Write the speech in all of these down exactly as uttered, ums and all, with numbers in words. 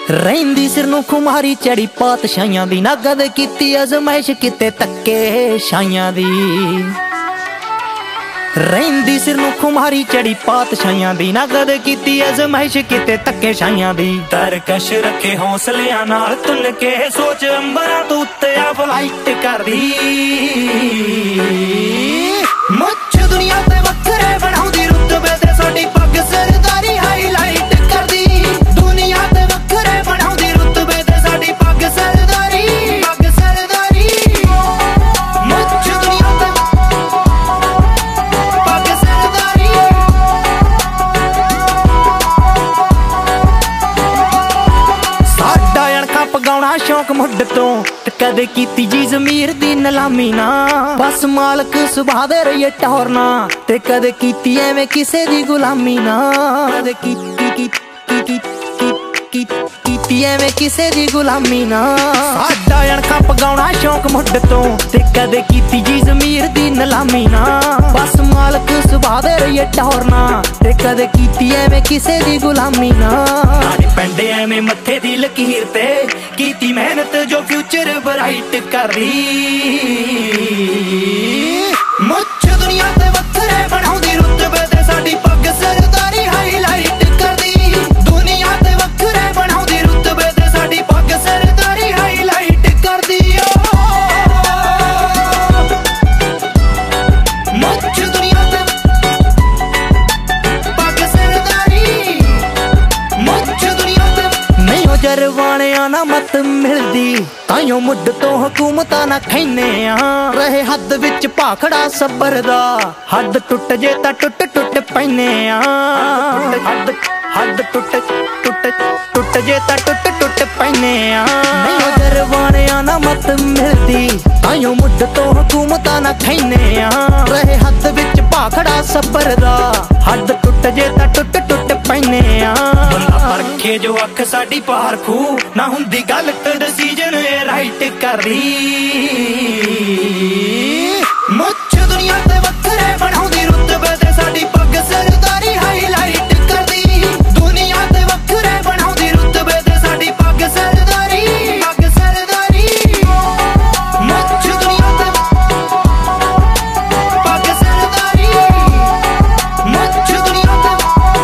ਰਹਿੰਦੀ ਸਿਰ ਨੂੰ ਖੁਮਾਰੀ ਚੜੀ ਪਾਤਸ਼ਾਹੀਆਂ ਦੀ, ਨਾ ਕਦੇ ਕੀਤੀ ਅਜ਼ਮਾਇਸ਼ ਕਿਤੇ ਧੱਕੇ ਸ਼ਾਈਆਂ ਦੀ। ਰਹਿੰਦੀ ਸਿਰ ਨੂੰ ਖੁਮਾਰੀ ਚੜੀ ਪਾਤਸ਼ਾਹੀਆਂ ਦੀ, ਨਾ ਕਦੇ ਕੀਤੀ ਅਜ਼ਮਾਇਸ਼ ਕਿਤੇ ਧੱਕੇ ਸ਼ਾਈਆਂ ਦੀ। ਤਰਕਸ਼ ਰੱਖੇ ਹੌਸਲਿਆਂ ਨਾਲ ਤੁੰਨ ਕੇ ਸੋਚ ਅੰਬਰਾਂ ਤੋਂ ਉੱਤੇ ਆ ਫਲਾਈਟ ਕਰਦੀ। ਮੁੱਛ ਦੁਨੀਆ ਤੇ ਵੱਖਰੇ ਬਣਾਉਂਦੀ, ਰੁਤਬੇ ਤੇ ਸਾਡੀ ਪੱਗ ਸਰਦਾਰੀ ਹਾਈਲਾਈਟ ਕਰਦੀ। ਦੁਨੀਆ ਤੇ ਵੱਖਰੇ ਬਣਾਉਂਦੀ, ਰੁਤਬੇ ਤੇ ਸਾਡੀ ਪੱਗ ਸਰਦਾਰੀ ਪੱਗ ਸਰਦਾਰੀ। ਮੁੱਛ ਦੁਨੀਆ ਤੇ ਪੱਗ ਸਰਦਾਰੀ। ਸਾਡਾ ਅਣਖਾਂ ਪਗਾਉਣਾ ਸ਼ੌਕ ਮੁੱਢ ਤੋਂ, ਕਦੇ ਕੀਤੀ ਜੀ ਜ਼ਮੀਰ ਦੀ ਨਲਾਮੀ ਨਾ। ਬਸ ਮਾਲਕ ਸੁਭਾਅ ਦੇ ਰਹੀਏ ਟੌਰਨਾ, ਤੇ ਕਦੇ ਕੀਤੀ ਐਵੇਂ ਕਿਸੇ ਦੀ ਗੁਲਾਮੀ ਨਾ। ਕਦੇ ਕੀਤੀ ਕੀਤੀ ਕੀਤੀ ਕੀਤੀ ਐਵੇਂ ਕਿਸੇ ਦੀ ਗੁਲਾਮੀ ਨਾ। ਸਾਡਾ ਅਣਖਾਂ ਪਗਾਉਣਾ ਸ਼ੌਕ ਮੁੱਢ ਤੋਂ, ਤੇ ਕਦੇ ਕੀਤੀ ਜੀ ਜ਼ਮੀਰ ਦੀ ਨਲਾਮੀ ਨਾ। ਬਸ ਮਾਲਕ ਸੁਭਾਅ ਦੇ ਰਹੀਏ ਟੌਰਨਾ, ਤੇ ਕਦੇ ਕੀਤੀ ਐਵੇਂ ਕਿਸੇ ਦੀ ਗੁਲਾਮੀ ਨਾ। ਪਿੰਡ ਐਵੇਂ ਮੱਥੇ ਦੀ ਲਕੀਰ ਤੇ ਕੀਤੀ ਮਿਹਨਤ ਜੋ ਫਿਊਚਰ ਬਰਾਈਟ ਕਰਦੀ। ਮੁੱਛ ਦੁਨੀਆ ਤੇ ਵੱਖਰੇ ਬਣਾਉਂਦੀ, ਰੁਤਬੇ ਤੇ ਸਾਡੀ ਪੱਗ ਸਰਦਾਰੀ ਹਾਈਲਾਈਟ ਕਰਦੀ। ਦੁਨੀਆ ਤੇ ਵੱਖਰੇ ਬਣਾਉਂਦੀ, ਰੁਤਬੇ ਤੇ ਸਾਡੀ ਪੱਗ ਸਰਦਾਰੀ ਹਾਈਲਾਈਟ ਕਰਦੀ। ਮੁੱਛ ਦੁਨੀਆ ਤੇ ਪੱਗ ਸਰਦਾਰੀ। ਮੁੱਛ ਦੁਨੀਆ ਤੇ ਨਹੀਂ ਹੋ ਜਰਵਾਣਿਆਂ ਨਾ ਮਤ ਮਿਲਦੀ, ਤਾਈਓ ਮੁੱਢ ਤੋਂ ਹਕੂਮਤਾਂ ਨਾ ਖੈਨੇ ਆ। ਰਹੇ ਹੱਦ ਵਿੱਚ ਭਾਖੜਾ ਸਬਰ ਦਾ, ਹੱਦ ਟੁੱਟ ਜੇ ਤਾਂ ਟੁੱਟ ਟੁੱਟ ਪੈਨੇ ਆ। ਹੱਦ ਹੱਦ ਟੁੱਟ ਟੁੱਟ ਟੁੱਟ ਜੇ ਤਾਂ ਟੁੱਟ ਟੁੱਟ ਪੈਨੇ ਆ। ਨਹੀਂ ਜਰਵਾਣਿਆਂ ਨਾ ਮਤ ਮਿਲਦੀ, ਤਾਈਓ ਮੁੱਢ ਤੋਂ ਹਕੂਮਤਾਂ ਨਾ ਖੈਨੇ ਆ। ਰਹੇ ਹੱਦ ਵਿੱਚ ਭਾਖੜਾ ਸਬਰ ਦਾ, ਹੱਦ ਟੁੱਟ ਜੇ ਤਾਂ ਟੁੱਟ ਟੁੱਟ ਪੈਨੇ ਆ। ਬੰਦਾ ਪਰਖੇ ਜੋ ਅੱਖ ਸਾਡੀ ਪਾਰਖੂ, ਨਾ ਹੁੰਦੀ ਗਲਤ ਡਿਸੀਜਨ ਇਹ ਰਾਈਟ ਕਰਦੀ। ਮੁੱਛ ਦੁਨੀਆ ਤੇ ਵੱਖਰੇ ਬਣਾਉਂਦੀ, ਰੁਤਬੇ ਤੇ ਸਾਡੀ ਪੱਗ ਸਰਦਾਰੀ ਹਾਈਲਾਈਟ ਕਰਦੀ। ਦੁਨੀਆ ਤੇ ਵੱਖਰੇ ਬਣਾਉਂਦੀ, ਰੁਤਬੇ ਤੇ ਸਾਡੀ ਪੱਗ ਸਰਦਾਰੀ ਪੱਗ ਸਰਦਾਰੀ। ਮੁੱਛ ਦੁਨੀਆ ਤੇ ਪੱਗ ਸਰਦਾਰੀ। ਮੁੱਛ ਦੁਨੀਆ ਤੇ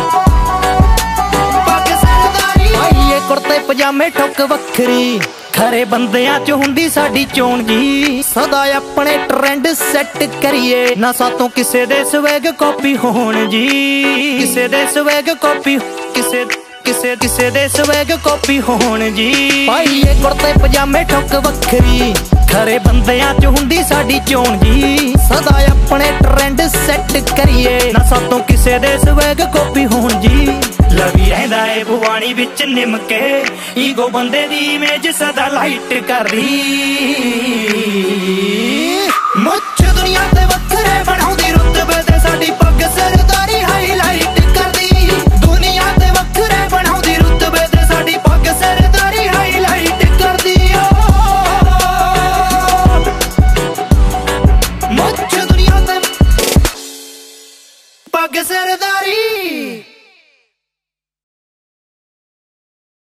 ਪੱਗ ਸਰਦਾਰੀ। ਆਈਏ ਕੁੜਤੇ ਪਜਾਮੇ ਠੁੱਕ ਵੱਖਰੀ, ਖਰੇ ਬੰਦਿਆਂ ਚ ਹੁੰਦੀ ਸਾਡੀ ਚੋਣ ਜੀ। ਸਦਾ ਆਪਣੇ ਟ੍ਰੈਂਡ ਸੈੱਟ ਕਰੀਏ, ਨਾ ਸਾਤੋਂ ਕਿਸੇ ਦੇ ਸਵੈਗ ਕਾਪੀ ਹੋਣ ਜੀ। ਕਿਸੇ ਦੇ ਸਵੈਗ ਕਾਪੀ ਕਿਸੇ ਕਿਸੇ ਕਿਸੇ ਦੇ ਸਵੈਗ ਕਾਪੀ ਹੋਣ ਜੀ। ਪਾਈਏ ਕੁੜਤੇ ਪਜਾਮੇ ਠੁੱਕ ਵੱਖਰੀ, ਖਰੇ ਬੰਦਿਆਂ ਚ ਹੁੰਦੀ ਸਾਡੀ ਚੋਣ ਜੀ। ਸਦਾ ਆਪਣੇ ਟ੍ਰੈਂਡ ਸੈੱਟ ਕਰੀਏ, ਨਾ ਸਾਤੋਂ ਕਿਸੇ ਦੇ ਸਵੈਗ ਕਾਪੀ ਹੋਣ ਜੀ। ਲਵੀ ਰਹਿੰਦਾ ਏ ਭਵਾਨੀ ਵਿੱਚ ਨਿਮ ਕੇ, ਈਗੋ ਬੰਦੇ ਦੀ ਇਮੇਜ ਸਦਾ ਲਾਈਟ ਕਰਦੀ।